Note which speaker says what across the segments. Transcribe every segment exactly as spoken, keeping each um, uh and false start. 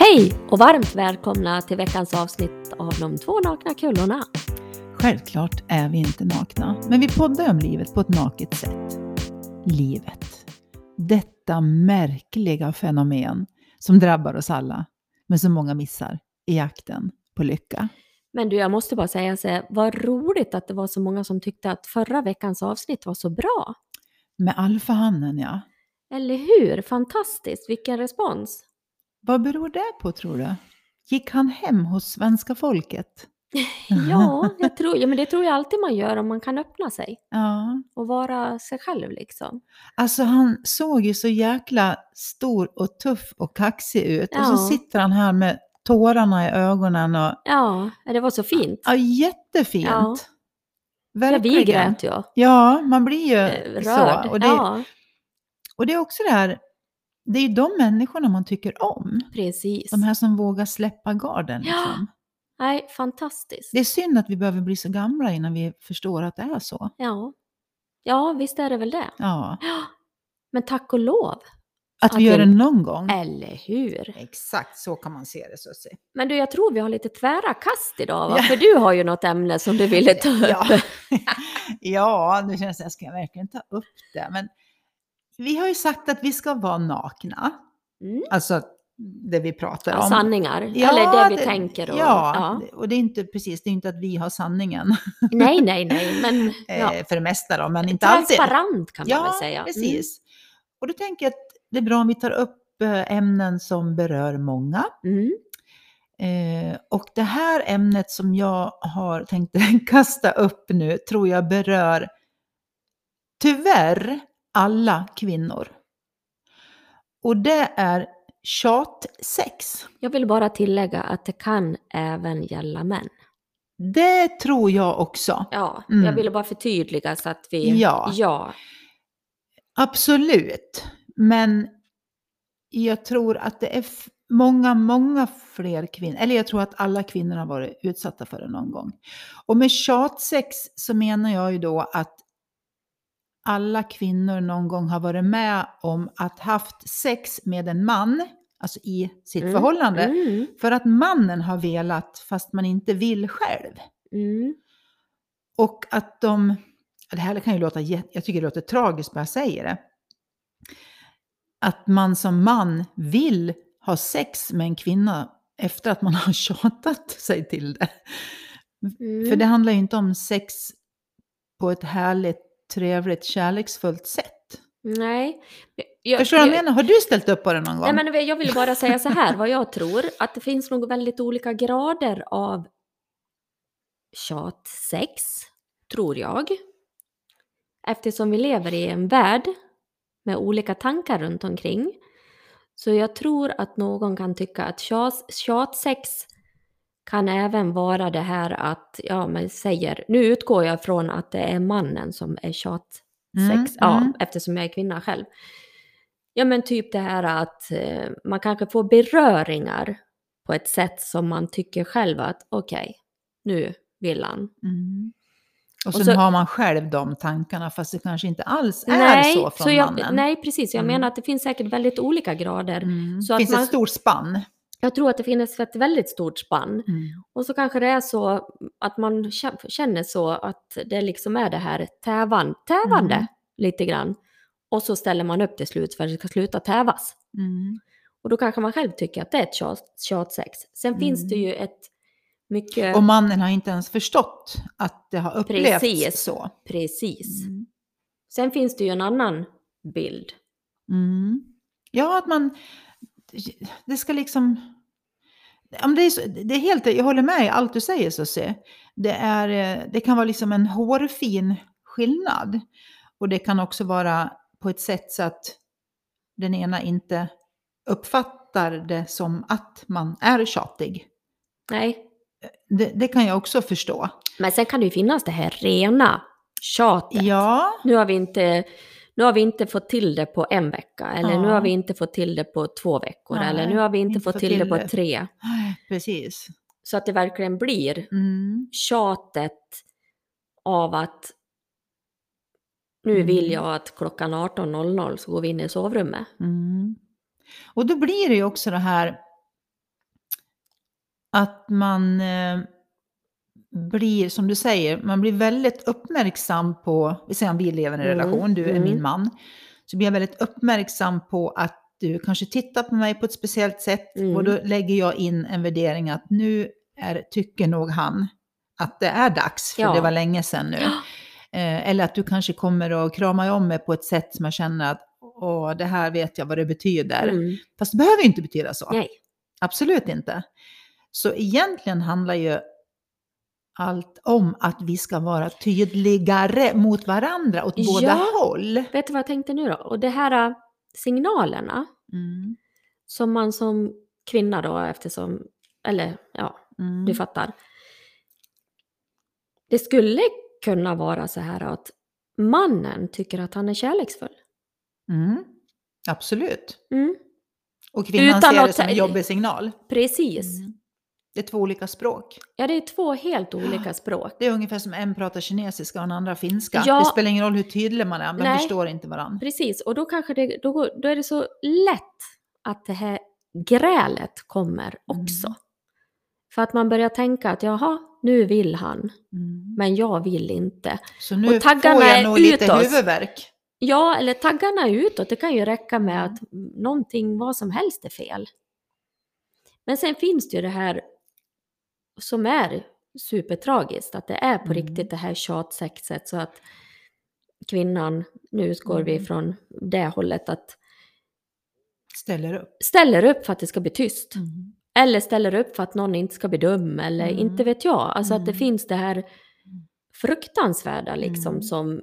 Speaker 1: Hej och varmt välkomna till veckans avsnitt av De två nakna kullorna.
Speaker 2: Självklart är vi inte nakna, men vi poddar om livet på ett naket sätt. Livet. Detta märkliga fenomen som drabbar oss alla, men som många missar i jakten på lycka.
Speaker 1: Men du, jag måste bara säga så, vad roligt att det var så många som tyckte att förra veckans avsnitt var så bra.
Speaker 2: Med alfahannen, ja.
Speaker 1: Eller hur? Fantastiskt, vilken respons.
Speaker 2: Vad beror det på, tror du? Gick han hem hos svenska folket?
Speaker 1: Ja, jag tror, ja, men det tror jag alltid man gör om man kan öppna sig.
Speaker 2: Ja.
Speaker 1: Och vara sig själv liksom.
Speaker 2: Alltså han såg ju så jäkla stor och tuff och kaxig ut.
Speaker 1: Ja.
Speaker 2: Och så sitter han här med tårarna i ögonen. Och...
Speaker 1: Ja, det var så fint.
Speaker 2: Ja, jättefint.
Speaker 1: Ja.
Speaker 2: Verkligen.
Speaker 1: Ja, vi grät ju.
Speaker 2: Ja, man blir ju
Speaker 1: rörd.
Speaker 2: så. Och det,
Speaker 1: ja.
Speaker 2: och det är också det här, det är ju de människorna man tycker om.
Speaker 1: Precis.
Speaker 2: De här som vågar släppa garden.
Speaker 1: Ja.
Speaker 2: Liksom.
Speaker 1: Nej, fantastiskt.
Speaker 2: Det är synd att vi behöver bli så gamla innan vi förstår att det är så.
Speaker 1: Ja, ja visst är det väl det.
Speaker 2: Ja.
Speaker 1: Men tack och lov.
Speaker 2: Att, att vi gör det någon gång.
Speaker 1: Eller hur?
Speaker 2: Exakt, så kan man se det. Så se.
Speaker 1: Men du, jag tror vi har lite tvära kast idag, va? Ja. För du har ju något ämne som du ville ta upp.
Speaker 2: Ja, ja nu känns det att jag ska verkligen ta upp det. Men vi har ju sagt att vi ska vara nakna. Mm. Alltså det vi pratar
Speaker 1: ja,
Speaker 2: om.
Speaker 1: Sanningar,
Speaker 2: ja,
Speaker 1: eller det vi
Speaker 2: det,
Speaker 1: tänker. Och,
Speaker 2: ja,
Speaker 1: ja,
Speaker 2: och det är inte precis, det är inte att vi har sanningen.
Speaker 1: Nej, nej, nej. Men, ja.
Speaker 2: För det mesta då, men inte alltid.
Speaker 1: Transparent kan man
Speaker 2: ja,
Speaker 1: väl säga.
Speaker 2: Ja, precis. Mm. Och då tänker jag att det är bra om vi tar upp ämnen som berör många.
Speaker 1: Mm.
Speaker 2: Eh, och det här ämnet som jag har tänkt kasta upp nu tror jag berör tyvärr alla kvinnor. Och det är tjatsex.
Speaker 1: Jag vill bara tillägga att det kan även gälla män.
Speaker 2: Det tror jag också.
Speaker 1: Ja, mm. jag ville bara förtydliga så att vi...
Speaker 2: Ja,
Speaker 1: ja.
Speaker 2: Absolut. Men jag tror att det är f- många, många fler kvinnor. Eller jag tror att alla kvinnor har varit utsatta för det någon gång. Och med tjatsex så menar jag ju då att alla kvinnor någon gång har varit med om att haft sex med en man, alltså i sitt
Speaker 1: mm.
Speaker 2: förhållande,
Speaker 1: mm.
Speaker 2: för att mannen har velat fast man inte vill själv.
Speaker 1: Mm.
Speaker 2: Och att de, det här kan ju låta, jag tycker det låter tragiskt när jag säger det, att man som man vill ha sex med en kvinna efter att man har tjatat sig till det. Mm. För det handlar ju inte om sex på ett härligt, trevligt, kärleksfullt sätt.
Speaker 1: Nej. Jag,
Speaker 2: Förstår du vad jag menar? Har du ställt upp på det någon gång?
Speaker 1: Nej, men jag vill bara säga så här, vad jag tror. Att det finns nog väldigt olika grader av tjatsex, tror jag. Eftersom vi lever i en värld med olika tankar runt omkring. Så jag tror att någon kan tycka att tjatsex kan även vara det här att, ja men säger, nu utgår jag från att det är mannen som är tjatsex, mm, ja, mm. eftersom jag är kvinna själv. Ja men typ det här att eh, man kanske får beröringar på ett sätt som man tycker själv att okej, okay, nu vill han.
Speaker 2: Mm. Och sen
Speaker 1: och så,
Speaker 2: har man själv de tankarna fast det kanske inte alls är
Speaker 1: nej,
Speaker 2: så från
Speaker 1: så jag,
Speaker 2: mannen.
Speaker 1: Nej, precis. Jag
Speaker 2: mm.
Speaker 1: menar att det finns säkert väldigt olika grader.
Speaker 2: Mm.
Speaker 1: Så
Speaker 2: det finns
Speaker 1: att man,
Speaker 2: ett stort spann.
Speaker 1: Jag tror att det finns ett väldigt stort spann.
Speaker 2: Mm.
Speaker 1: Och så kanske det är så att man känner så att det liksom är det här tävan, tävande mm. lite grann. Och så ställer man upp till slut för att det ska sluta tävas.
Speaker 2: Mm.
Speaker 1: Och då kanske man själv tycker att det är ett tjat, tjatsex. Sen mm. finns det ju ett mycket...
Speaker 2: Och mannen har inte ens förstått att det har upplevts
Speaker 1: precis,
Speaker 2: så.
Speaker 1: Precis.
Speaker 2: Mm.
Speaker 1: Sen finns det ju en annan bild.
Speaker 2: Mm. Ja, att man... Det ska liksom... Det är, så, det är helt, jag håller med i allt du säger, så se. Det, är, det kan vara liksom en hårfin skillnad. Och det kan också vara på ett sätt så att den ena inte uppfattar det som att man är tjatig.
Speaker 1: Nej.
Speaker 2: Det, det kan jag också förstå.
Speaker 1: Men sen kan det ju finnas det här rena tjatet.
Speaker 2: Ja.
Speaker 1: Nu har vi inte, nu har vi inte fått till det på en vecka. Eller ja. Nu har vi inte fått till det på två veckor. Nej, eller nu har vi inte, inte fått, fått till, till det på det. tre.
Speaker 2: Precis.
Speaker 1: Så att det verkligen blir
Speaker 2: mm.
Speaker 1: tjatet av att nu mm. vill jag att klockan arton noll noll så går vi in i sovrummet.
Speaker 2: Mm. Och då blir det ju också det här att man eh, blir, som du säger, man blir väldigt uppmärksam på, vi säger om vi lever i en
Speaker 1: Mm,
Speaker 2: relation, du är
Speaker 1: mm.
Speaker 2: min man, så blir jag väldigt uppmärksam på att du kanske tittar på mig på ett speciellt sätt
Speaker 1: Mm.
Speaker 2: och då lägger jag in en värdering att nu är, tycker nog han att det är dags, för
Speaker 1: Ja.
Speaker 2: det var länge sedan nu. Eh, eller att du kanske kommer att krama om mig på ett sätt som jag känner att åh, det här vet jag vad det betyder.
Speaker 1: Mm.
Speaker 2: Fast det behöver ju inte betyda så.
Speaker 1: Nej.
Speaker 2: Absolut inte. Så egentligen handlar ju allt om att vi ska vara tydligare mot varandra åt båda
Speaker 1: Ja.
Speaker 2: håll.
Speaker 1: Vet du vad jag tänkte nu då? Och det här äh, signalerna
Speaker 2: Mm.
Speaker 1: som man som kvinna då, eftersom, eller ja,
Speaker 2: Mm.
Speaker 1: du fattar. Det skulle kunna vara så här att mannen tycker att han är kärleksfull.
Speaker 2: Mm. Absolut.
Speaker 1: Mm.
Speaker 2: Och kvinnan
Speaker 1: Utan
Speaker 2: ser det
Speaker 1: att-
Speaker 2: som en jobbig signal.
Speaker 1: Precis.
Speaker 2: Mm. Det är två olika språk.
Speaker 1: Ja, det är två helt olika språk.
Speaker 2: Det är ungefär som en pratar kinesiska och en andra finska.
Speaker 1: Ja.
Speaker 2: Det spelar ingen roll hur tydlig man är, men
Speaker 1: Nej.
Speaker 2: förstår inte varandra.
Speaker 1: Precis, och då kanske det, då, går- då är det så lätt att det här grälet kommer också.
Speaker 2: Mm.
Speaker 1: För att man börjar tänka att jaha, nu vill han,
Speaker 2: Mm.
Speaker 1: men jag vill inte.
Speaker 2: Så nu
Speaker 1: Och taggarna
Speaker 2: får jag
Speaker 1: är
Speaker 2: nog lite
Speaker 1: utåt.
Speaker 2: huvudvärk.
Speaker 1: Ja, eller taggarna är utåt, det kan ju räcka med att någonting, vad som helst är fel. Men sen finns det ju det här som är supertragiskt, att det är på
Speaker 2: Mm.
Speaker 1: riktigt det här tjatsexet, så att kvinnan, nu går vi
Speaker 2: Mm.
Speaker 1: från det hållet, att
Speaker 2: Ställer upp.
Speaker 1: ställer upp för att det ska bli tyst.
Speaker 2: Mm.
Speaker 1: Eller ställer upp för att någon inte ska bli dum, eller
Speaker 2: Mm.
Speaker 1: inte vet jag. Alltså att det
Speaker 2: Mm.
Speaker 1: finns det här fruktansvärda liksom
Speaker 2: Mm.
Speaker 1: som,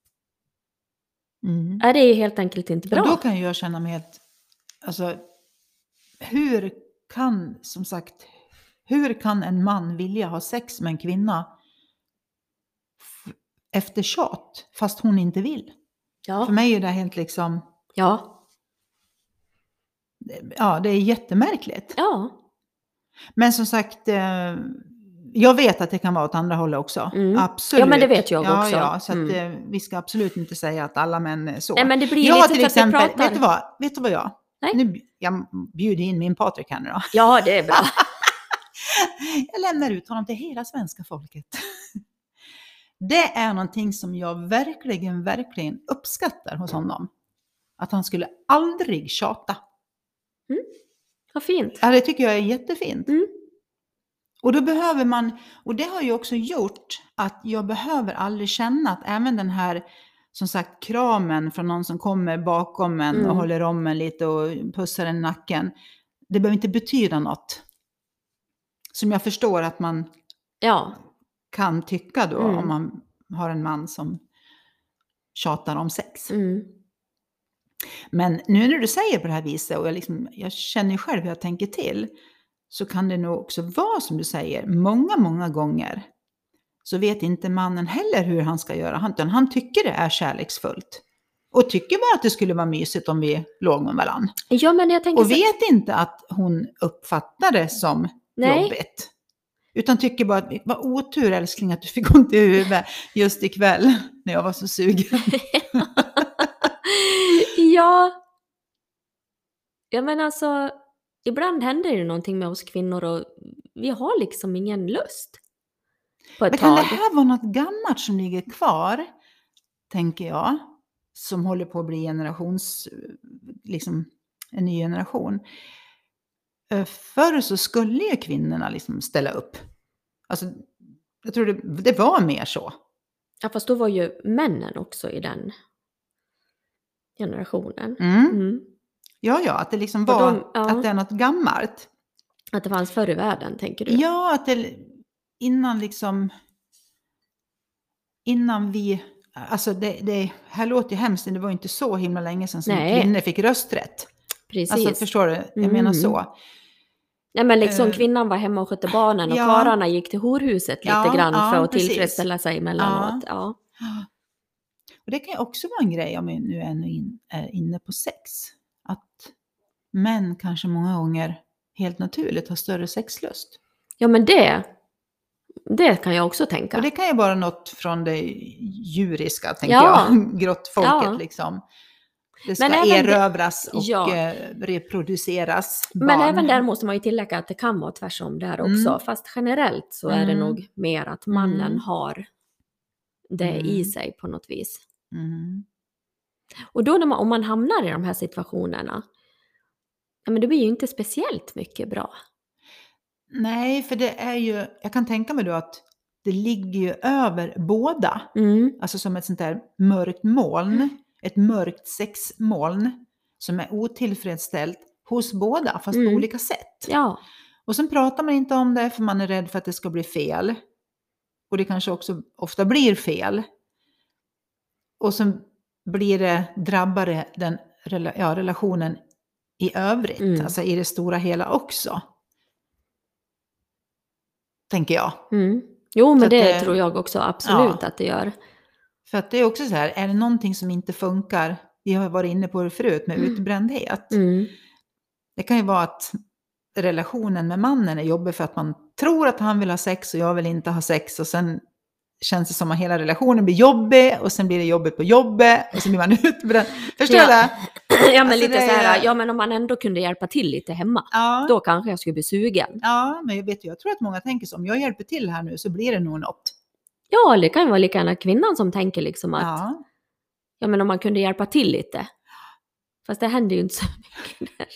Speaker 2: Mm.
Speaker 1: är det är helt enkelt inte bra.
Speaker 2: Och då kan ju jag känna mig helt, alltså hur kan, som sagt, hur kan en man vilja ha sex med en kvinna f- efter tjat, fast hon inte vill? För
Speaker 1: Ja,
Speaker 2: mig är det helt liksom,
Speaker 1: ja,
Speaker 2: ja det är jättemärkligt.
Speaker 1: ja.
Speaker 2: Men som sagt, eh, jag vet att det kan vara åt andra hållet också.
Speaker 1: Mm.
Speaker 2: Absolut.
Speaker 1: Ja, men det vet jag
Speaker 2: ja,
Speaker 1: också.
Speaker 2: Ja, så att,
Speaker 1: Mm.
Speaker 2: eh, vi ska absolut inte säga att alla män är så.
Speaker 1: Nej, men det blir
Speaker 2: jag
Speaker 1: lite
Speaker 2: till
Speaker 1: för att vi
Speaker 2: exempel,
Speaker 1: pratar.
Speaker 2: vet du vad, vet du vad jag?
Speaker 1: Nej.
Speaker 2: Nu, bj- jag bjuder in min Patrik här nu då.
Speaker 1: Ja, det är bra.
Speaker 2: Jag lämnar ut honom till hela svenska folket. Det är någonting som jag verkligen, verkligen uppskattar hos honom. Att han skulle aldrig tjata.
Speaker 1: Vad fint.
Speaker 2: Ja, det tycker jag är jättefint.
Speaker 1: Mm.
Speaker 2: Och då behöver man, och det har ju också gjort att jag behöver aldrig känna att även den här, som sagt, kramen från någon som kommer bakom en
Speaker 1: Mm.
Speaker 2: och håller om en lite och pussar en i nacken. Det behöver inte betyda något. Som jag förstår att man
Speaker 1: Ja,
Speaker 2: kan tycka då
Speaker 1: Mm.
Speaker 2: om man har en man som tjatar om sex.
Speaker 1: mm.
Speaker 2: Men nu när du säger på det här viset och jag, liksom, jag känner ju själv hur jag tänker till, så kan det nog också vara som du säger, många, många gånger så vet inte mannen heller hur han ska göra. Han, utan han tycker det är kärleksfullt. Och tycker bara att det skulle vara mysigt om vi låg med varandra.
Speaker 1: Ja, men jag tänker
Speaker 2: Och
Speaker 1: så-
Speaker 2: vet inte att hon uppfattar det som
Speaker 1: Nej.
Speaker 2: jobbigt. Utan tycker bara att vad otur älskling att du fick ont i huvudet just ikväll när jag var så sugen.
Speaker 1: ja. Ja, men alltså, ibland händer det någonting med oss kvinnor och vi har liksom ingen lust på ett
Speaker 2: Men kan det
Speaker 1: tag.
Speaker 2: här vara något gammalt som ligger kvar, tänker jag, som håller på att bli generations, liksom en ny generation. Eh, Förr så skulle ju kvinnorna liksom ställa upp. Alltså, jag tror det, det var mer så.
Speaker 1: Ja, fast då var ju männen också i den generationen.
Speaker 2: Mm.
Speaker 1: Mm.
Speaker 2: Ja, ja, att det liksom
Speaker 1: Och
Speaker 2: var,
Speaker 1: de- ja.
Speaker 2: att det är något gammalt.
Speaker 1: Att det fanns förr i världen, tänker du?
Speaker 2: Ja, att det innan liksom, innan vi, alltså det, det här låter ju hemskt, det var ju inte så himla länge sedan som
Speaker 1: Nej.
Speaker 2: kvinnor fick rösträtt.
Speaker 1: Precis.
Speaker 2: Alltså förstår du, jag
Speaker 1: Mm.
Speaker 2: menar så.
Speaker 1: Nej, men liksom
Speaker 2: Eh,
Speaker 1: kvinnan var hemma och skötte barnen och
Speaker 2: ja.
Speaker 1: karlarna gick till horhuset lite
Speaker 2: Ja,
Speaker 1: grann
Speaker 2: ja,
Speaker 1: för att
Speaker 2: precis.
Speaker 1: tillfredsställa sig emellanåt. Ja.
Speaker 2: Och det kan ju också vara en grej om vi nu är in, är inne på sex. Att män kanske många gånger helt naturligt har större sexlust.
Speaker 1: ja, men det, det kan jag också tänka.
Speaker 2: Och det kan ju vara något från det djuriska, tänker
Speaker 1: Ja.
Speaker 2: jag. Grottfolket
Speaker 1: Ja.
Speaker 2: liksom. Det ska
Speaker 1: Men även det-
Speaker 2: erövras och
Speaker 1: ja.
Speaker 2: eh, reproduceras barn.
Speaker 1: Men även där måste man ju tillägga att det kan vara tvärsom där också.
Speaker 2: Mm.
Speaker 1: Fast generellt så är det
Speaker 2: Mm.
Speaker 1: nog mer att mannen
Speaker 2: Mm.
Speaker 1: har det i
Speaker 2: Mm.
Speaker 1: sig på något vis.
Speaker 2: Mm.
Speaker 1: Och då när man, om man hamnar i de här situationerna, ja, men det blir ju inte speciellt mycket bra.
Speaker 2: Nej, för det är ju, jag kan tänka mig då att det ligger ju över båda.
Speaker 1: Mm.
Speaker 2: Alltså som ett sånt där mörkt moln, ett mörkt sexmoln som är otillfredsställt hos båda, fast
Speaker 1: Mm.
Speaker 2: på olika sätt.
Speaker 1: Ja.
Speaker 2: Och sen pratar man inte om det för man är rädd för att det ska bli fel. Och det kanske också ofta blir fel. Och sen blir det, drabbar det den rela- ja, relationen i övrigt,
Speaker 1: Mm.
Speaker 2: alltså i det stora hela också. Tänker jag.
Speaker 1: Mm. Jo, men
Speaker 2: Så att
Speaker 1: det,
Speaker 2: det-
Speaker 1: tror jag också absolut
Speaker 2: Ja.
Speaker 1: att det gör.
Speaker 2: För att det är också så här, är det någonting som inte funkar, vi har varit inne på det förut med
Speaker 1: Mm.
Speaker 2: utbrändhet.
Speaker 1: Mm.
Speaker 2: Det kan ju vara att relationen med mannen är jobbig för att man tror att han vill ha sex och jag vill inte ha sex och sen känns det som att hela relationen blir jobbig och sen blir det jobbigt på jobbet och sen blir man utbränd. Förstår
Speaker 1: Ja.
Speaker 2: du det?
Speaker 1: Ja, men
Speaker 2: Alltså,
Speaker 1: lite
Speaker 2: det
Speaker 1: så här,
Speaker 2: är-
Speaker 1: ja men om man ändå kunde hjälpa till lite hemma,
Speaker 2: Ja,
Speaker 1: då kanske jag skulle bli sugen.
Speaker 2: ja, men jag vet ju, jag tror att många tänker så, om jag hjälper till här nu så blir det nog något.
Speaker 1: Ja, det kan ju vara lika gärna kvinnan som tänker liksom att, ja.
Speaker 2: Ja.
Speaker 1: men om man kunde hjälpa till lite. Fast det händer ju inte så mycket där.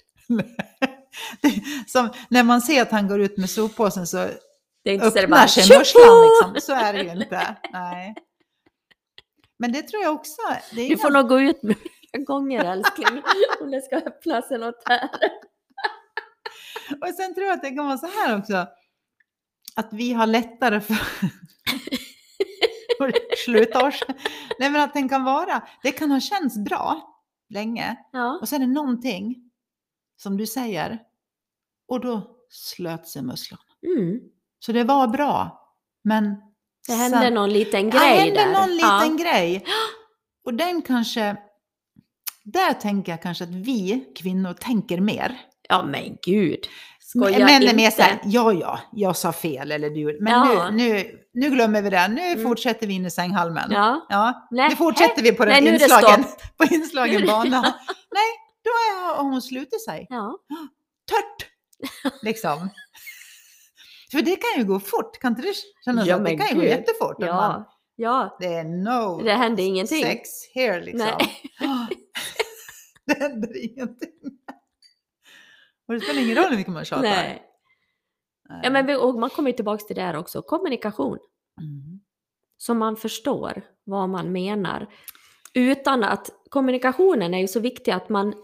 Speaker 2: Som när man ser att han går ut med soppåsen så
Speaker 1: Det är inte så det
Speaker 2: öppnar
Speaker 1: bara,
Speaker 2: sig
Speaker 1: "Tjoho!"
Speaker 2: musslan liksom. Så är det ju inte. Nej. Men det tror jag också. Det är
Speaker 1: Du får
Speaker 2: inga-
Speaker 1: nog gå ut några gånger älskling, om det ska öppna sig något här.
Speaker 2: Och sen tror jag att det kan vara så här också. Att vi har lättare för att sluta oss. Nej men att den kan vara. Det kan ha känts bra länge.
Speaker 1: Ja.
Speaker 2: Och sen är det någonting som du säger. Och då slöt sig musslan.
Speaker 1: Mm.
Speaker 2: Så det var bra. Men
Speaker 1: Det hände
Speaker 2: sen-
Speaker 1: någon liten
Speaker 2: Ja,
Speaker 1: grej
Speaker 2: hände
Speaker 1: där.
Speaker 2: någon liten
Speaker 1: ja.
Speaker 2: grej. Och den kanske, där tänker jag kanske att vi kvinnor tänker mer.
Speaker 1: Ja men gud. Skoja
Speaker 2: Män är
Speaker 1: inte.
Speaker 2: mer såhär, ja ja, jag sa fel eller du. Men
Speaker 1: Ja.
Speaker 2: nu, nu, nu glömmer vi det, nu
Speaker 1: Mm.
Speaker 2: fortsätter vi in i sänghalmen.
Speaker 1: Ja.
Speaker 2: Ja,
Speaker 1: Nej.
Speaker 2: nu fortsätter vi på den
Speaker 1: Nej, nu är det
Speaker 2: inslagen,
Speaker 1: stopp.
Speaker 2: på inslagen
Speaker 1: Nu-
Speaker 2: bana. Nej, då är, har hon slutit sig.
Speaker 1: Ja.
Speaker 2: Tört! Liksom. För det kan ju gå fort, kan inte du känna så?
Speaker 1: Ja,
Speaker 2: att det
Speaker 1: men
Speaker 2: kan ju gå
Speaker 1: gud.
Speaker 2: jättefort. att man,
Speaker 1: Ja. Ja.
Speaker 2: det är no
Speaker 1: Det hände ingenting.
Speaker 2: sex here liksom.
Speaker 1: Nej.
Speaker 2: Det händer ingenting. Och det spelar ingen roll hur mycket man tjatar.
Speaker 1: Nej.
Speaker 2: Nej.
Speaker 1: Ja, men vi, och man kommer ju tillbaka till det här också. Kommunikation.
Speaker 2: Mm.
Speaker 1: Så man förstår vad man menar. Utan att kommunikationen är ju så viktig att man...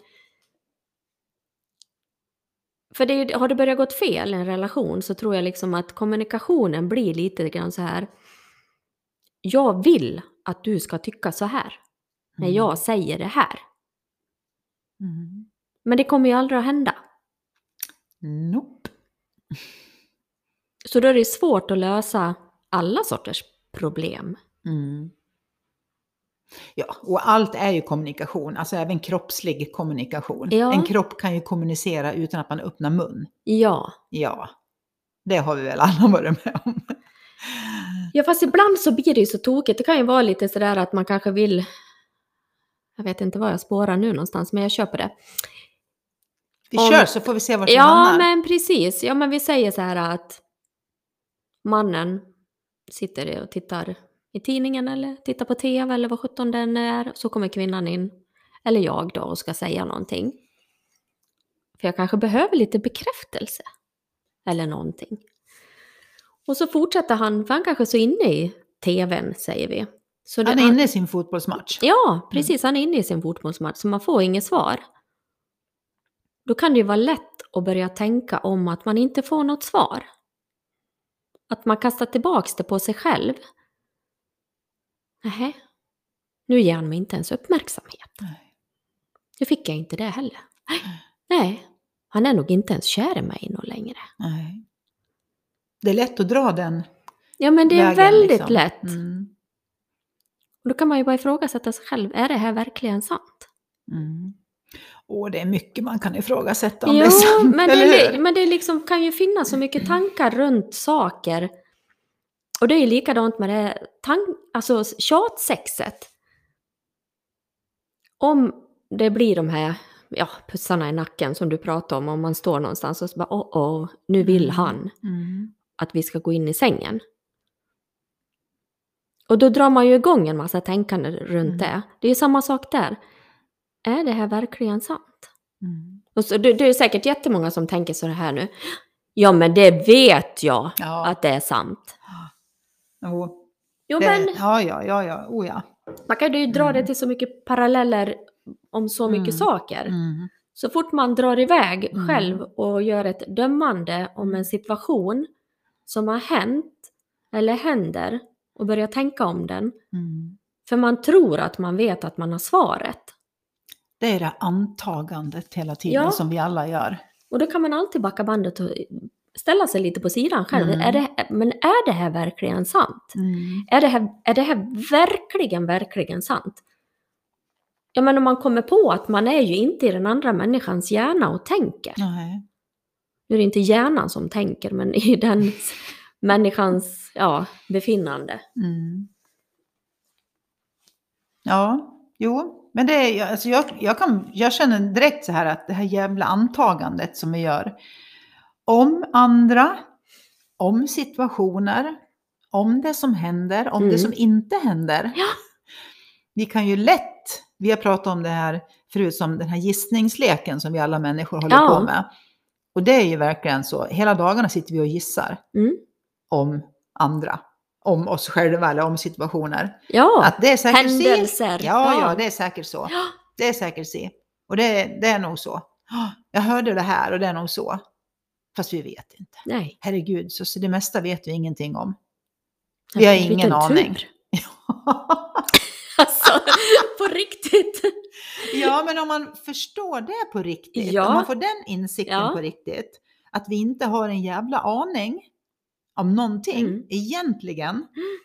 Speaker 1: För det är, ju- har det börjat gått fel i en relation så tror jag liksom att kommunikationen blir lite grann så här. Jag vill att du ska tycka så här. När
Speaker 2: Mm.
Speaker 1: jag säger det här.
Speaker 2: Mm.
Speaker 1: Men det kommer ju aldrig att hända.
Speaker 2: Nope.
Speaker 1: Så då är det svårt att lösa alla sorters problem.
Speaker 2: Mm. Ja, och allt är ju kommunikation, alltså även kroppslig kommunikation.
Speaker 1: Ja.
Speaker 2: En kropp kan ju kommunicera utan att man öppnar mun.
Speaker 1: Ja.
Speaker 2: Ja, det har vi väl alla varit med om.
Speaker 1: Ja, fast ibland så blir det ju så tokigt. Det kan ju vara lite sådär att man kanske vill... Jag vet inte var jag spårar nu någonstans, men jag köper det.
Speaker 2: Vi
Speaker 1: Om-
Speaker 2: kör så får vi se vart vi
Speaker 1: Ja,
Speaker 2: hamnar.
Speaker 1: men precis. Ja, men vi säger så här att mannen sitter och tittar i tidningen eller tittar på tv eller vad sjutton den är. Så kommer kvinnan in, eller jag då, och ska säga någonting. För jag kanske behöver lite bekräftelse. Eller någonting. Och så fortsätter han, för han kanske är så inne i tvn, säger vi. Så det-
Speaker 2: Han är inne i sin fotbollsmatch.
Speaker 1: Ja, precis. Han är inne i sin fotbollsmatch, så man får inget svar. Då kan det ju vara lätt att börja tänka om att man inte får något svar. Att man kastar tillbaka det på sig själv. Nej, nu ger han mig inte ens uppmärksamhet.
Speaker 2: Nej.
Speaker 1: Nu fick jag inte det heller. Nej, han är nog inte ens kär i mig nog längre.
Speaker 2: Nej. Det är lätt att dra den
Speaker 1: Ja, men det är
Speaker 2: vägen,
Speaker 1: väldigt
Speaker 2: liksom.
Speaker 1: lätt.
Speaker 2: Mm.
Speaker 1: Och då kan man ju bara ifrågasätta sig själv. Är det här verkligen sant?
Speaker 2: Mm. Och det är mycket man kan ifrågasätta om
Speaker 1: Jo,
Speaker 2: det är sant,
Speaker 1: men
Speaker 2: eller
Speaker 1: det,
Speaker 2: hur?
Speaker 1: men det liksom kan ju finnas så mycket tankar runt saker. Och det är ju likadant med det tank, alltså tjatsexet. Om det blir de här ja, pussarna i nacken som du pratar om. Om man står någonstans och så bara, åh, åh, nu vill
Speaker 2: Mm.
Speaker 1: han
Speaker 2: Mm.
Speaker 1: att vi ska gå in i sängen. Och då drar man ju igång en massa tänkande runt
Speaker 2: Mm.
Speaker 1: det. Det är ju samma sak där. Är det här verkligen sant?
Speaker 2: Mm.
Speaker 1: Och så, det, det är säkert jättemånga som tänker så här nu. Ja, men det vet jag
Speaker 2: Ja.
Speaker 1: att det är sant.
Speaker 2: Jo,
Speaker 1: Jo,
Speaker 2: det,
Speaker 1: men
Speaker 2: ja, ja, ja, ja. Oh, ja.
Speaker 1: man kan ju dra
Speaker 2: Mm.
Speaker 1: det till så mycket paralleller om så mycket
Speaker 2: Mm.
Speaker 1: saker.
Speaker 2: Mm.
Speaker 1: Så fort man drar iväg
Speaker 2: Mm.
Speaker 1: själv och gör ett dömande om en situation som har hänt eller händer och börjar tänka om den.
Speaker 2: Mm.
Speaker 1: För man tror att man vet att man har svaret.
Speaker 2: Det är det antagandet hela tiden
Speaker 1: Ja.
Speaker 2: som vi alla gör.
Speaker 1: Och då kan man alltid backa bandet och ställa sig lite på sidan själv.
Speaker 2: Mm.
Speaker 1: Är det, men är det här verkligen sant?
Speaker 2: Mm.
Speaker 1: Är det här, är det här verkligen, verkligen sant? Ja, men om man kommer på att man är ju inte i den andra människans hjärna och tänker.
Speaker 2: Nej.
Speaker 1: Nu är det inte hjärnan som tänker, men i den människans ja, befinnande.
Speaker 2: Mm. Ja, jo. Men det är, alltså jag, jag, kan, jag känner direkt så här att det här jävla antagandet som vi gör om andra, om situationer, om det som händer, om
Speaker 1: Mm.
Speaker 2: det som inte händer.
Speaker 1: Ja.
Speaker 2: Vi kan ju lätt, vi har pratat om det här förut som den här gissningsleken som vi alla människor håller
Speaker 1: Ja.
Speaker 2: på med. Och det är ju verkligen så, hela dagarna sitter vi och gissar
Speaker 1: Mm.
Speaker 2: om andra. Om oss själva eller om situationer.
Speaker 1: Ja,
Speaker 2: Att det är säkert si.
Speaker 1: händelser.
Speaker 2: Ja,
Speaker 1: Ja.
Speaker 2: ja, det är säkert så.
Speaker 1: Ja.
Speaker 2: Det är säkert si. Och det, det är nog så. "Ah, jag hörde det här och det är nog så. Fast vi vet inte.
Speaker 1: Nej.
Speaker 2: Herregud, så, så det mesta vet vi ingenting om. Vi har
Speaker 1: Vilken
Speaker 2: ingen aning.
Speaker 1: tur. Alltså, på riktigt.
Speaker 2: Ja, men om man förstår det på riktigt.
Speaker 1: Ja.
Speaker 2: Om man får den insikten
Speaker 1: Ja.
Speaker 2: på riktigt. Att vi inte har en jävla aning om någonting
Speaker 1: Mm.
Speaker 2: egentligen.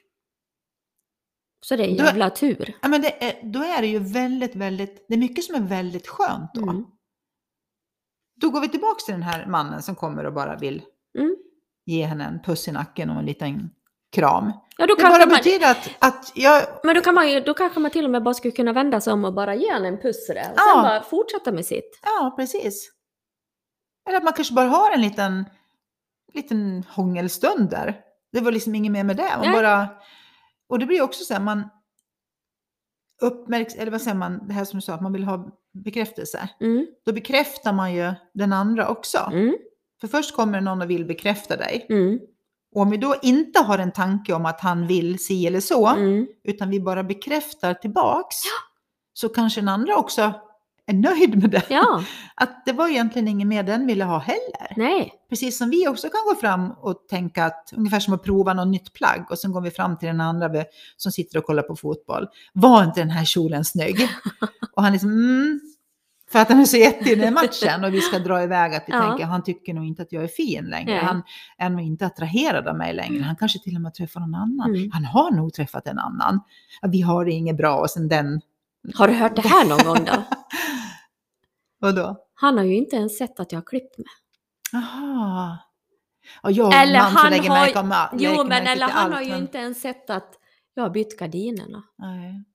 Speaker 1: Så det är en
Speaker 2: Då-
Speaker 1: jävla tur.
Speaker 2: Ja, men det är, då är det ju väldigt, väldigt, det är mycket som är väldigt skönt då.
Speaker 1: Mm.
Speaker 2: Då går vi tillbaka till den här mannen som kommer och bara vill
Speaker 1: Mm.
Speaker 2: ge henne en puss i nacken och en liten kram.
Speaker 1: Ja, då
Speaker 2: Det
Speaker 1: kanske
Speaker 2: bara
Speaker 1: man,
Speaker 2: betyder att, att jag,
Speaker 1: men då, kan man ju, då kanske man till och med bara skulle kunna vända sig om och bara ge henne en puss där. Och
Speaker 2: Ja.
Speaker 1: sen bara fortsätta med sitt.
Speaker 2: ja precis. Eller att man kanske bara har en liten, liten hångelstund där. Det var liksom inget mer med det. Man
Speaker 1: Nej.
Speaker 2: bara, och det blir också så här, man uppmärks, eller vad säger man, det här som du sa, att man vill ha bekräftelse.
Speaker 1: Mm.
Speaker 2: Då bekräftar man ju den andra också.
Speaker 1: Mm.
Speaker 2: För först kommer någon och vill bekräfta dig.
Speaker 1: Mm.
Speaker 2: Och om vi då inte har en tanke om att han vill si eller så,
Speaker 1: Mm.
Speaker 2: utan vi bara bekräftar tillbaks, så kanske den andra också är nöjd med det.
Speaker 1: Ja,
Speaker 2: Att det var egentligen ingen mer den ville ha heller.
Speaker 1: nej.
Speaker 2: Precis som vi också kan gå fram och tänka att, ungefär som att prova något nytt plagg, och sen går vi fram till den andra be- som sitter och kollar på fotboll. Var inte den här kjolen snygg? Och han liksom, mm, för att han är så jätteinne i matchen och vi ska dra iväg, att vi
Speaker 1: Ja.
Speaker 2: tänker, han tycker nog inte att jag är fin längre.
Speaker 1: Nej.
Speaker 2: Han är nog inte attraherad av mig längre. Han kanske till och med träffar någon annan.
Speaker 1: Mm.
Speaker 2: Han har nog träffat en annan. Ja, vi har det inget bra, och sen den.
Speaker 1: Har du hört det här någon gång då?
Speaker 2: Och då?
Speaker 1: Han har ju inte ens sett att jag har klippt mig.
Speaker 2: Aha. Och jag är en
Speaker 1: Eller
Speaker 2: man som
Speaker 1: han
Speaker 2: lägger
Speaker 1: har-
Speaker 2: märke om lägger
Speaker 1: Jo, men
Speaker 2: märke
Speaker 1: eller
Speaker 2: till
Speaker 1: han
Speaker 2: allt,
Speaker 1: har ju
Speaker 2: men-
Speaker 1: inte ens sett att jag har bytt gardinerna.
Speaker 2: Nej.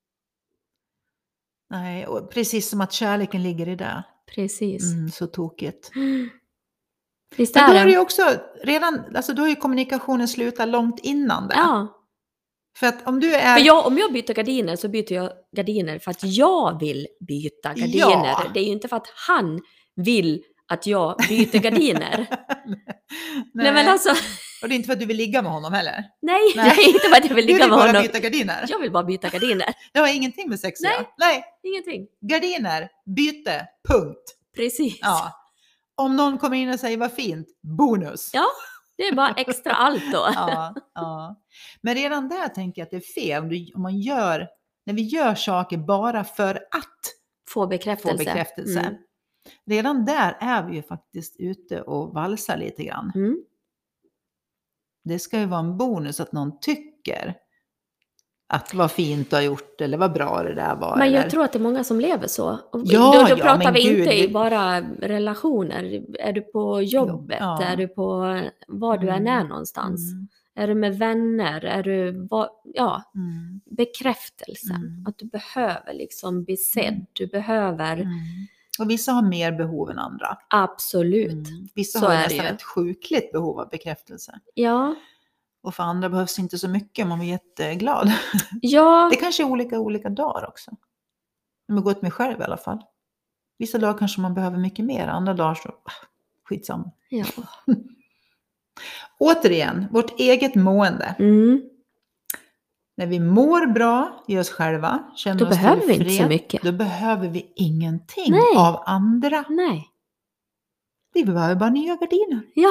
Speaker 2: Nej, och precis som att kärleken ligger i det.
Speaker 1: Precis.
Speaker 2: Mm, så tokigt.
Speaker 1: Visst
Speaker 2: Men
Speaker 1: är
Speaker 2: då är det
Speaker 1: det?
Speaker 2: ju också redan, alltså då har ju kommunikationen slutat långt innan det.
Speaker 1: Ja.
Speaker 2: För att om du är...
Speaker 1: För jag, om jag byter gardiner så byter jag gardiner för att jag vill byta gardiner.
Speaker 2: Ja.
Speaker 1: Det är ju inte för att han vill att jag byter gardiner.
Speaker 2: nej.
Speaker 1: Nej, men alltså,
Speaker 2: Och det är inte för att du vill ligga med honom heller.
Speaker 1: nej,
Speaker 2: Nej.
Speaker 1: det är inte för att jag vill
Speaker 2: Du
Speaker 1: ligga
Speaker 2: vill
Speaker 1: med
Speaker 2: bara
Speaker 1: honom.
Speaker 2: byta gardiner.
Speaker 1: Jag vill bara byta gardiner.
Speaker 2: Det har ingenting med sex att
Speaker 1: Nej.
Speaker 2: göra. Nej,
Speaker 1: Ingenting.
Speaker 2: gardiner, byte, punkt.
Speaker 1: Precis.
Speaker 2: Ja. Om någon kommer in och säger vad fint, bonus.
Speaker 1: Ja, det är bara extra allt då.
Speaker 2: Ja, ja. Men redan där tänker jag att det är fel. Om, du, om man gör, när vi gör saker bara för att
Speaker 1: Få bekräftelse.
Speaker 2: få bekräftelse.
Speaker 1: Mm.
Speaker 2: Redan där är vi ju faktiskt ute och valsar lite grann.
Speaker 1: Mm.
Speaker 2: Det ska ju vara en bonus att någon tycker att vad fint du har gjort eller vad bra det där var.
Speaker 1: Men jag
Speaker 2: eller...
Speaker 1: tror att det är många som lever så. Och
Speaker 2: Ja,
Speaker 1: då då
Speaker 2: ja,
Speaker 1: pratar
Speaker 2: men
Speaker 1: vi
Speaker 2: gud,
Speaker 1: inte i
Speaker 2: vi-
Speaker 1: bara relationer. Är du på jobbet?
Speaker 2: Ja.
Speaker 1: Är du på var du än är någonstans?
Speaker 2: Mm.
Speaker 1: Är du med vänner? Är du, vad, ja,
Speaker 2: Mm.
Speaker 1: bekräftelsen.
Speaker 2: Mm.
Speaker 1: Att du behöver liksom bli sedd.
Speaker 2: Mm.
Speaker 1: Du behöver,
Speaker 2: Mm. Och vissa har mer behov än andra.
Speaker 1: absolut.
Speaker 2: Mm. Vissa
Speaker 1: Så
Speaker 2: har ju
Speaker 1: är det
Speaker 2: nästan
Speaker 1: ju.
Speaker 2: ett sjukligt behov av bekräftelse.
Speaker 1: Ja,
Speaker 2: Och för andra behövs inte så mycket om man är jätteglad.
Speaker 1: ja,
Speaker 2: Det kanske är olika olika dagar också. Om jag går åt mig själv i alla fall. Vissa dagar kanske man behöver mycket mer. Andra dagar så ah, skitsamma.
Speaker 1: ja.
Speaker 2: Återigen, vårt eget mående.
Speaker 1: Mm.
Speaker 2: När vi mår bra i oss själva, känner
Speaker 1: Då
Speaker 2: oss
Speaker 1: behöver vi inte så
Speaker 2: tillfreds,
Speaker 1: mycket.
Speaker 2: då behöver vi ingenting
Speaker 1: Nej.
Speaker 2: av andra.
Speaker 1: Nej.
Speaker 2: Vi behöver bara nya gardiner.
Speaker 1: Ja.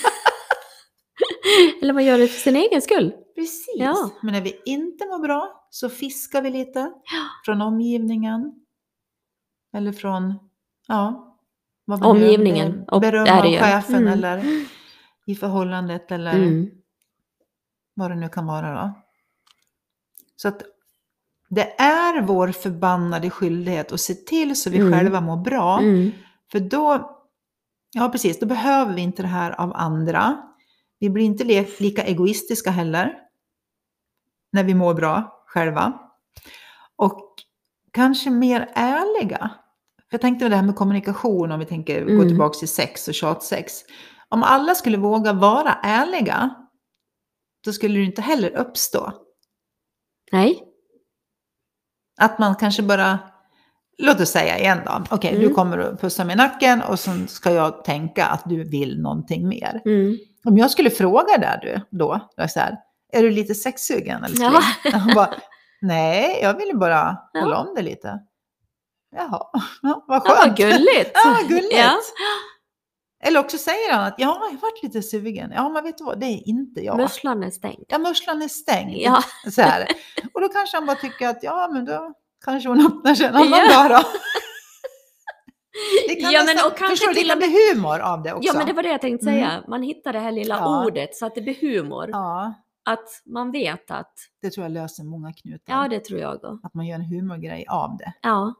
Speaker 1: Eller man gör det för sin egen skull.
Speaker 2: Precis.
Speaker 1: Ja.
Speaker 2: Men när vi inte mår bra så fiskar vi lite från omgivningen. Eller från, ja, vad vi nu-
Speaker 1: Omgivningen. Och
Speaker 2: beröm
Speaker 1: är
Speaker 2: av
Speaker 1: det ju.
Speaker 2: chefen
Speaker 1: Mm.
Speaker 2: eller i förhållandet eller
Speaker 1: Mm.
Speaker 2: vad det nu kan vara då. Så att det är vår förbannade skyldighet att se till så vi
Speaker 1: Mm.
Speaker 2: själva mår bra.
Speaker 1: Mm.
Speaker 2: För då, ja precis, då behöver vi inte det här av andra. Vi blir inte le- lika egoistiska heller när vi mår bra själva. Och kanske mer ärliga. För jag tänkte med det här med kommunikation, om vi tänker
Speaker 1: Mm.
Speaker 2: gå tillbaka till sex och tjatsex. Om alla skulle våga vara ärliga, då skulle det inte heller uppstå.
Speaker 1: Nej.
Speaker 2: Att man kanske bara, låt oss säga igen då. Okej, okay,
Speaker 1: Mm.
Speaker 2: du kommer att pussa mig i nacken och så ska jag tänka att du vill någonting mer.
Speaker 1: Mm.
Speaker 2: Om jag skulle fråga där du då, då så här, är du lite sexsugen eller
Speaker 1: Ja.
Speaker 2: Han bara, nej, jag vill bara
Speaker 1: Ja.
Speaker 2: hålla om det lite. Jaha, ja, vad
Speaker 1: Ja,
Speaker 2: skönt.
Speaker 1: vad gulligt.
Speaker 2: Ja, vad gulligt.
Speaker 1: Ja.
Speaker 2: Eller också säger han att ja, jag har varit lite sugen. Ja, men vet du vad, det är inte jag.
Speaker 1: Musslan är stängd.
Speaker 2: Ja, musslan är stängd.
Speaker 1: Ja.
Speaker 2: Så här. Och då kanske han bara tycker att ja, men då kanske hon öppnar sig en annan
Speaker 1: Ja.
Speaker 2: dag då. Det kan
Speaker 1: Ja, men
Speaker 2: nästan,
Speaker 1: och kanske
Speaker 2: förstår du, det
Speaker 1: till
Speaker 2: kan
Speaker 1: och med-
Speaker 2: bli humor av det också.
Speaker 1: Ja, men det var det jag tänkte säga.
Speaker 2: Mm.
Speaker 1: Man hittar det här lilla
Speaker 2: Ja.
Speaker 1: ordet så att det blir humor.
Speaker 2: Ja,
Speaker 1: Att man vet att,
Speaker 2: det tror jag löser många knutar.
Speaker 1: ja, det tror jag då.
Speaker 2: Att man gör en humorgrej av det.
Speaker 1: Ja.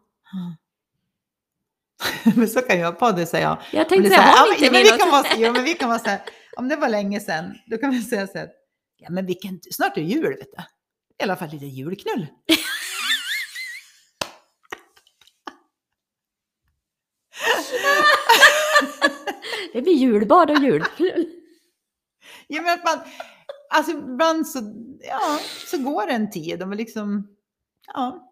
Speaker 2: Men så kan jag på det säga.
Speaker 1: Jag
Speaker 2: Men
Speaker 1: tänkte
Speaker 2: det är
Speaker 1: säga,
Speaker 2: så här,
Speaker 1: har
Speaker 2: ja,
Speaker 1: inte
Speaker 2: men,
Speaker 1: ni
Speaker 2: ja, men vi kan
Speaker 1: något?
Speaker 2: vara, ja, men vi kan vara så här, om det var länge sedan, då kan vi säga så här, ja men vilken, snart är det jul vet du. I alla fall lite julknull.
Speaker 1: Det blir julbad och julknull.
Speaker 2: Ja men att man, alltså ibland så, ja, så går det en tid och man liksom, ja,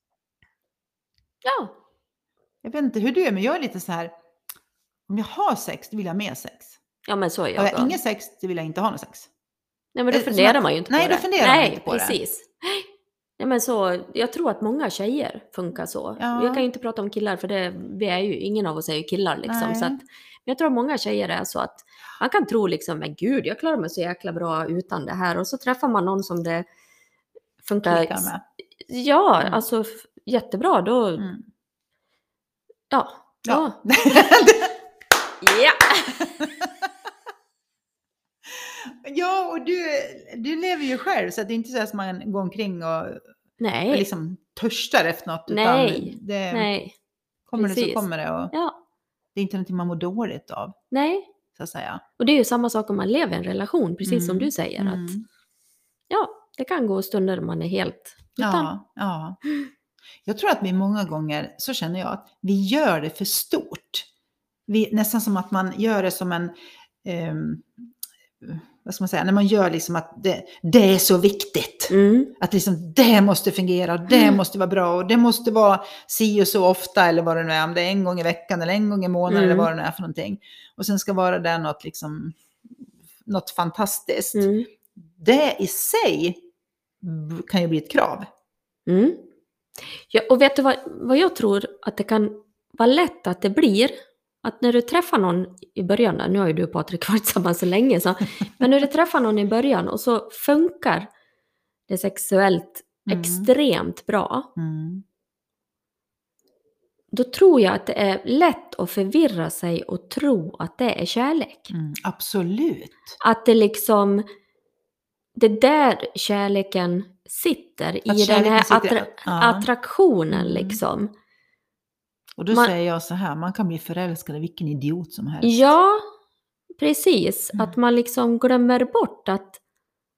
Speaker 1: Ja.
Speaker 2: jag vet inte hur du är, men jag är lite så här, om jag har sex, då vill jag ha mer sex.
Speaker 1: Ja, men så är
Speaker 2: Har
Speaker 1: jag
Speaker 2: jag
Speaker 1: då.
Speaker 2: inget sex, då vill jag inte ha något sex.
Speaker 1: Nej, men då
Speaker 2: Eh,
Speaker 1: funderar
Speaker 2: som att-
Speaker 1: man ju inte
Speaker 2: nej,
Speaker 1: på
Speaker 2: då
Speaker 1: det.
Speaker 2: funderar man
Speaker 1: Nej,
Speaker 2: inte på det.
Speaker 1: precis. Nej, men så, jag tror att många tjejer funkar så.
Speaker 2: Ja.
Speaker 1: Jag kan ju inte prata om killar för det, vi är ju, ingen av oss är ju killar liksom.
Speaker 2: Nej.
Speaker 1: Så att, men jag tror att många tjejer är så att man kan tro liksom, men gud, jag klarar mig så jäkla bra utan det här. Och så träffar man någon som det funkar.
Speaker 2: Klickar med.
Speaker 1: Ja,
Speaker 2: Mm.
Speaker 1: alltså f- jättebra. Då,
Speaker 2: Mm.
Speaker 1: ja.
Speaker 2: Ja.
Speaker 1: Ja. Ja.
Speaker 2: Ja, och du, du lever ju själv så att det är inte så att man går omkring och
Speaker 1: Nej.
Speaker 2: liksom törstar efter något.
Speaker 1: Nej.
Speaker 2: Utan det,
Speaker 1: Nej.
Speaker 2: kommer det så
Speaker 1: precis.
Speaker 2: kommer det. Och
Speaker 1: Ja.
Speaker 2: det är inte någonting man mår dåligt av,
Speaker 1: Nej.
Speaker 2: så att säga.
Speaker 1: Och det är ju samma sak om man lever i en relation, precis som
Speaker 2: Mm.
Speaker 1: du säger. Att,
Speaker 2: Mm.
Speaker 1: ja, det kan gå stunder man är helt utan.
Speaker 2: Ja, ja. Jag tror att vi många gånger, så känner jag, att vi gör det för stort. Vi, nästan som att man gör det som en, ehm, vad ska man säga, när man gör liksom att det, det är så viktigt.
Speaker 1: Mm.
Speaker 2: Att liksom det måste fungera, det
Speaker 1: Mm.
Speaker 2: måste vara bra och det måste vara si och så ofta eller vad det nu är, om det är en gång i veckan eller en gång i månaden
Speaker 1: Mm.
Speaker 2: eller vad det nu är för någonting. Och sen ska vara det något liksom, något fantastiskt.
Speaker 1: Mm.
Speaker 2: Det i sig kan ju bli ett krav.
Speaker 1: Mm. Ja, och vet du vad, vad jag tror att det kan vara lätt att det blir? Att när du träffar någon i början, nu har ju du och Patrik varit tillsammans så länge, så, men när du träffar någon i början och så funkar det sexuellt
Speaker 2: Mm.
Speaker 1: extremt bra,
Speaker 2: Mm.
Speaker 1: då tror jag att det är lätt att förvirra sig och tro att det är kärlek.
Speaker 2: Mm. Absolut.
Speaker 1: Att det liksom, det där kärleken sitter
Speaker 2: Att
Speaker 1: i den
Speaker 2: kärleken
Speaker 1: här
Speaker 2: sitter-
Speaker 1: attra-
Speaker 2: ja.
Speaker 1: attraktionen
Speaker 2: Mm.
Speaker 1: liksom.
Speaker 2: Och då
Speaker 1: Man-
Speaker 2: säger jag så här, man kan bli förälskad i vilken idiot som helst.
Speaker 1: Ja, precis.
Speaker 2: Mm.
Speaker 1: Att man liksom glömmer bort att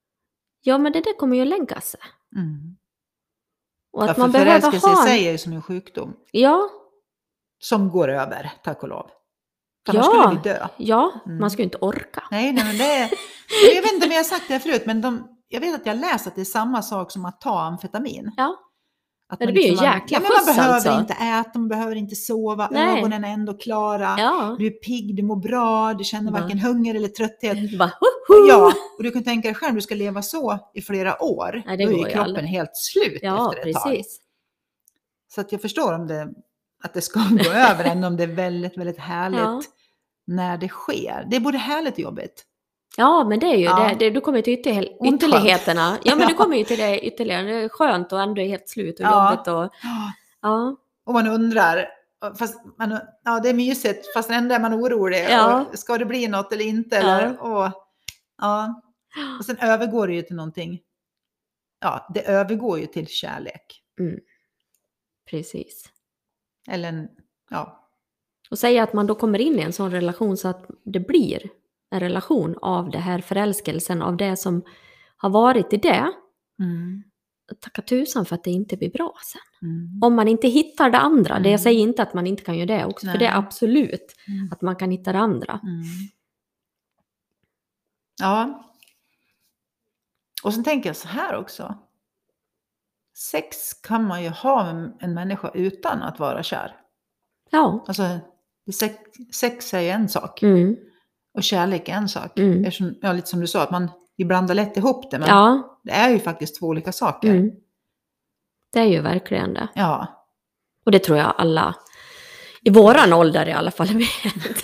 Speaker 1: Ja, men det där kommer ju att lägga sig.
Speaker 2: Mm.
Speaker 1: Och att
Speaker 2: Ja, för
Speaker 1: man behöver
Speaker 2: förälskelse i
Speaker 1: ha...
Speaker 2: sig är ju som en sjukdom.
Speaker 1: Ja,
Speaker 2: Som går över, tack och lov. För annars
Speaker 1: ja,
Speaker 2: skulle vi dö.
Speaker 1: ja,
Speaker 2: Mm.
Speaker 1: man ska ju inte orka.
Speaker 2: Nej, nej, men det är... Jag vet inte om jag har sagt det förut, men de, jag vet att jag läst att det är samma sak som att ta amfetamin.
Speaker 1: Ja,
Speaker 2: Att
Speaker 1: det
Speaker 2: man
Speaker 1: blir ju en
Speaker 2: liksom-
Speaker 1: jäkla
Speaker 2: ja, men man
Speaker 1: skjuts
Speaker 2: behöver
Speaker 1: alltså.
Speaker 2: inte äta, man behöver inte sova,
Speaker 1: Nej.
Speaker 2: ögonen är ändå klara.
Speaker 1: ja.
Speaker 2: Du är pigg, du mår bra, du känner
Speaker 1: Va?
Speaker 2: varken hunger eller trötthet.
Speaker 1: Bara, hoho!
Speaker 2: Ja, och du kan tänka dig själv, du ska leva så i flera år.
Speaker 1: Nej, det
Speaker 2: då är
Speaker 1: går
Speaker 2: ju
Speaker 1: ju
Speaker 2: kroppen
Speaker 1: aldrig.
Speaker 2: helt slut
Speaker 1: Ja,
Speaker 2: efter ett tag.
Speaker 1: precis.
Speaker 2: Så att jag förstår om det, att det ska gå över, ändå om det är väldigt, väldigt härligt
Speaker 1: Ja.
Speaker 2: när det sker. Det är både härligt och jobbigt.
Speaker 1: Ja, men det är ju
Speaker 2: Ja.
Speaker 1: det, det. Du kommer till ytter,
Speaker 2: Ont
Speaker 1: ytterligheterna. Ja, men du
Speaker 2: Ja.
Speaker 1: kommer ju till det ytterligare. Det är skönt och ändå är helt slut och
Speaker 2: Ja.
Speaker 1: jobbigt. Och, ja.
Speaker 2: Och man undrar, fast man, ja det är mysigt, fast ändå är man orolig.
Speaker 1: Ja.
Speaker 2: Och ska det bli något eller inte?
Speaker 1: Ja.
Speaker 2: Eller, och, ja. Och sen övergår det ju till någonting. Ja, det övergår ju till kärlek.
Speaker 1: Mm. Precis.
Speaker 2: Eller en, ja.
Speaker 1: Och säga att man då kommer in i en sån relation så att det blir en relation av det här förälskelsen, av det som har varit i det.
Speaker 2: Mm.
Speaker 1: Tacka tusan för att det inte blir bra sen.
Speaker 2: Mm.
Speaker 1: Om man inte hittar det andra.
Speaker 2: Mm.
Speaker 1: Det jag säger inte att man inte kan göra det också.
Speaker 2: Nej.
Speaker 1: För det är absolut
Speaker 2: Mm.
Speaker 1: att man kan hitta det andra.
Speaker 2: Mm. Ja. Och sen tänker jag så här också. Sex kan man ju ha med en människa utan att vara kär.
Speaker 1: Ja.
Speaker 2: Alltså, sex, sex är ju en sak.
Speaker 1: Mm.
Speaker 2: Och kärlek är en sak.
Speaker 1: Mm.
Speaker 2: Eftersom, ja, lite som du sa, att man vi blandar lätt ihop det. Men
Speaker 1: Ja.
Speaker 2: det är ju faktiskt två olika saker.
Speaker 1: Mm. Det är ju verkligen det.
Speaker 2: Ja.
Speaker 1: Och det tror jag alla, i våran ålder i alla fall, vet.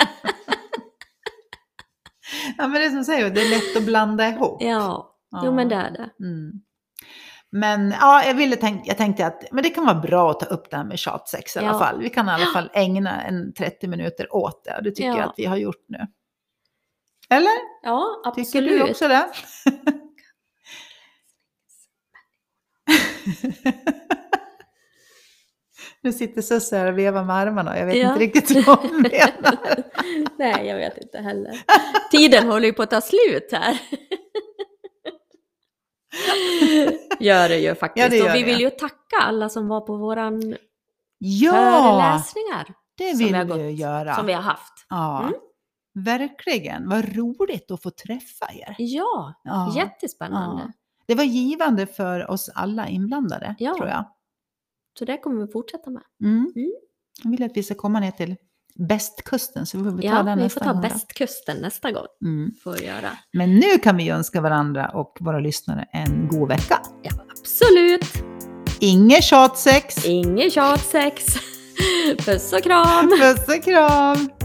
Speaker 2: Ja, men det är som säger, det är lätt att blanda ihop.
Speaker 1: Ja,
Speaker 2: Ja.
Speaker 1: jo men det är det.
Speaker 2: Mm. Men ja, jag, ville tänk, jag tänkte att men det kan vara bra att ta upp det här med tjatsex i alla
Speaker 1: Ja.
Speaker 2: fall. Vi kan i alla fall ägna en trettio minuter åt det. Och det tycker
Speaker 1: Ja.
Speaker 2: jag att vi har gjort nu. Eller?
Speaker 1: Ja, absolut.
Speaker 2: Tycker du också det? Nu sitter Susse här och vevar med armarna. Jag vet
Speaker 1: Ja.
Speaker 2: inte riktigt vad hon menar.
Speaker 1: Nej, jag vet inte heller. Tiden håller ju på att ta slut här. Gör det ju faktiskt.
Speaker 2: Ja, det gör
Speaker 1: och vi
Speaker 2: det.
Speaker 1: vill ju tacka alla som var på våran
Speaker 2: Ja,
Speaker 1: föreläsningar.
Speaker 2: det
Speaker 1: som
Speaker 2: vill
Speaker 1: vi har
Speaker 2: vi
Speaker 1: gått,
Speaker 2: ju göra.
Speaker 1: Som vi har haft.
Speaker 2: Ja,
Speaker 1: Mm.
Speaker 2: verkligen. Vad roligt att få träffa er.
Speaker 1: Ja,
Speaker 2: Ja.
Speaker 1: jättespännande.
Speaker 2: Ja. Det var givande för oss alla inblandade,
Speaker 1: Ja.
Speaker 2: tror jag.
Speaker 1: Så det kommer vi fortsätta med.
Speaker 2: Mm.
Speaker 1: Mm.
Speaker 2: Jag vill att vi ska komma ner till bästkusten, så vi får ta
Speaker 1: Ja,
Speaker 2: den
Speaker 1: vi
Speaker 2: nästa
Speaker 1: får ta
Speaker 2: gång. då.
Speaker 1: bästkusten nästa gång.
Speaker 2: Mm.
Speaker 1: Får vi göra.
Speaker 2: Men nu kan vi önska varandra och våra lyssnare en god vecka.
Speaker 1: Ja, absolut.
Speaker 2: Inget tjatsex.
Speaker 1: Ingen tjatsex. Puss och kram.
Speaker 2: Puss och kram.